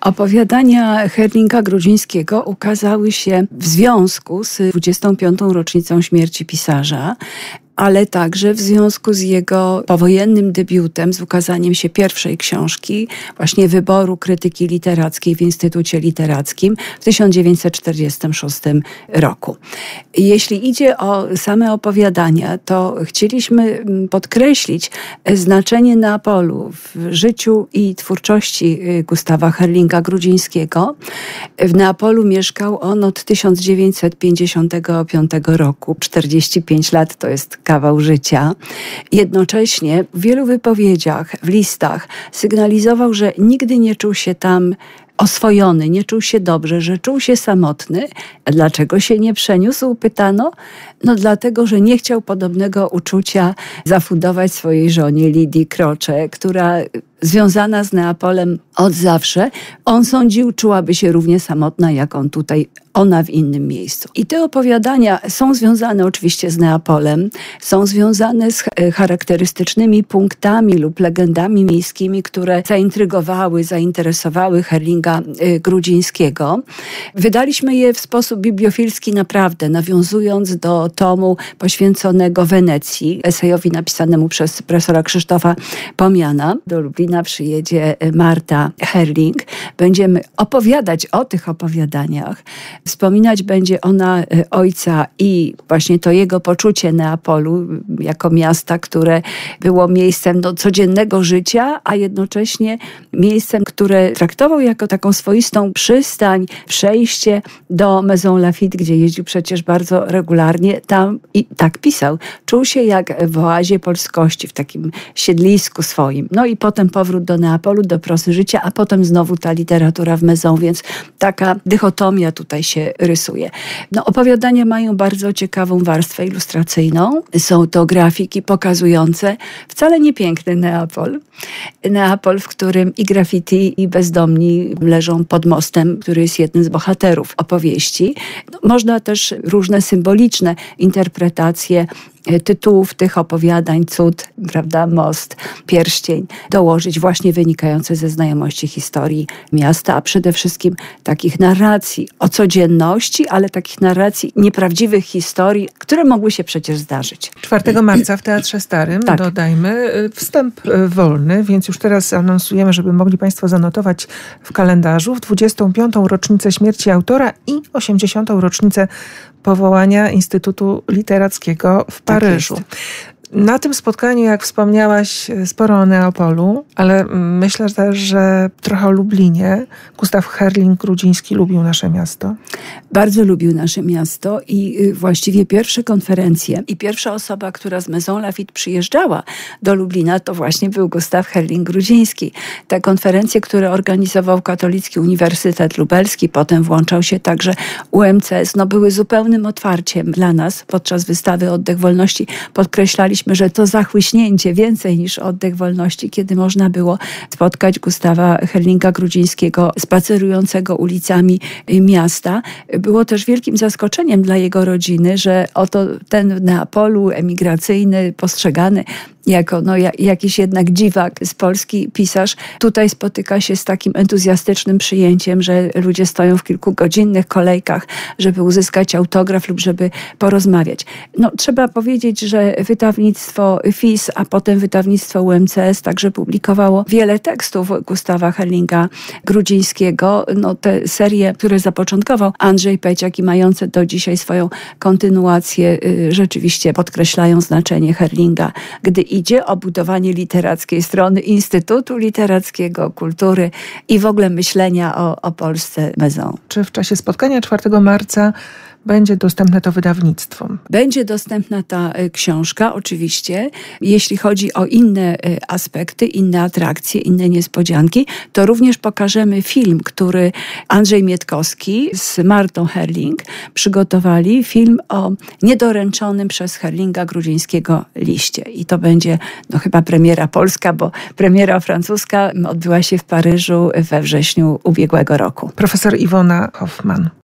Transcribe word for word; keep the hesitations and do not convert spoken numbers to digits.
Opowiadania Herlinga Grudzińskiego ukazały się w związku z dwudziestą piątą rocznicą śmierci pisarza, ale także w związku z jego powojennym debiutem, z ukazaniem się pierwszej książki, właśnie wyboru krytyki literackiej w Instytucie Literackim w tysiąc dziewięćset czterdziestym szóstym roku. Jeśli idzie o same opowiadania, to chcieliśmy podkreślić znaczenie Neapolu w życiu i twórczości Gustawa Herlinga Grudzińskiego. W Neapolu mieszkał on od tysiąc dziewięćset pięćdziesiątego piątego roku. czterdzieści pięć lat to jest kawał życia. Jednocześnie w wielu wypowiedziach, w listach sygnalizował, że nigdy nie czuł się tam oswojony, nie czuł się dobrze, że czuł się samotny. A dlaczego się nie przeniósł? Pytano. No dlatego, że nie chciał podobnego uczucia zafundować swojej żonie Lidii Croce, która związana z Neapolem od zawsze, on sądził, czułaby się równie samotna, jak on tutaj, ona w innym miejscu. I te opowiadania są związane oczywiście z Neapolem, są związane z charakterystycznymi punktami lub legendami miejskimi, które zaintrygowały, zainteresowały Herlinga Grudzińskiego. Wydaliśmy je w sposób bibliofilski naprawdę, nawiązując do tomu poświęconego Wenecji, esejowi napisanemu przez profesora Krzysztofa Pomiana. Do Lublina przyjedzie Marta Herling. Będziemy opowiadać o tych opowiadaniach. Wspominać będzie ona ojca i właśnie to jego poczucie Neapolu jako miasta, które było miejscem do codziennego życia, a jednocześnie miejscem, które traktował jako taką swoistą przystań, przejście do Maison Lafitte, gdzie jeździł przecież bardzo regularnie. Tam i tak pisał. Czuł się jak w oazie polskości, w takim siedlisku swoim. No i potem powrót do Neapolu, do prosy życia, a potem znowu ta literatura w Maison, więc taka dychotomia tutaj się rysuje. No, opowiadania mają bardzo ciekawą warstwę ilustracyjną. Są to grafiki pokazujące wcale niepiękny Neapol. Neapol, w którym i graffiti, i bezdomni leżą pod mostem, który jest jednym z bohaterów opowieści. No, można też różne symboliczne interpretacje tytułów tych opowiadań, cud, prawda, most, pierścień, dołożyć właśnie wynikające ze znajomości historii miasta, a przede wszystkim takich narracji o codzienności, ale takich narracji nieprawdziwych historii, które mogły się przecież zdarzyć. czwartego marca w Teatrze Starym, tak. Dodajmy, wstęp wolny, więc już teraz anonsujemy, żeby mogli Państwo zanotować w kalendarzu w dwudziestą piątą rocznicę śmierci autora i osiemdziesiątą rocznicę powołania Instytutu Literackiego w Paryżu. Tak. Na tym spotkaniu, jak wspomniałaś, sporo o Neapolu, ale myślę też, że trochę o Lublinie. Gustaw Herling Grudziński lubił nasze miasto. Bardzo lubił nasze miasto i właściwie pierwsze konferencje i pierwsza osoba, która z Maison Lafitte przyjeżdżała do Lublina, to właśnie był Gustaw Herling Grudziński. Te konferencje, które organizował Katolicki Uniwersytet Lubelski, potem włączał się także U M C S, no były zupełnym otwarciem dla nas. Podczas wystawy Oddech Wolności podkreślaliśmy, że to zachłyśnięcie więcej niż oddech wolności, kiedy można było spotkać Gustawa Herlinga Grudzińskiego spacerującego ulicami miasta. Było też wielkim zaskoczeniem dla jego rodziny, że oto ten w Neapolu emigracyjny, postrzegany jako no, jakiś jednak dziwak z Polski pisarz, tutaj spotyka się z takim entuzjastycznym przyjęciem, że ludzie stoją w kilkugodzinnych kolejkach, żeby uzyskać autograf lub żeby porozmawiać. No, trzeba powiedzieć, że wydawnictwo F I S, a potem wydawnictwo U M C S także publikowało wiele tekstów Gustawa Herlinga Grudzińskiego. No, te serie, które zapoczątkował Andrzej Peciak i mające do dzisiaj swoją kontynuację, y, rzeczywiście podkreślają znaczenie Herlinga, gdy idzie o budowanie literackiej strony Instytutu Literackiego, kultury i w ogóle myślenia o, o Polsce Maison. Czy w czasie spotkania czwartego marca będzie dostępne to wydawnictwo? Będzie dostępna ta książka, oczywiście. Jeśli chodzi o inne aspekty, inne atrakcje, inne niespodzianki, to również pokażemy film, który Andrzej Mietkowski z Martą Herling przygotowali. Film o niedoręczonym przez Herlinga Grudzińskiego liście. I to będzie no, chyba premiera polska, bo premiera francuska odbyła się w Paryżu we wrześniu ubiegłego roku. Profesor Iwona Hoffman.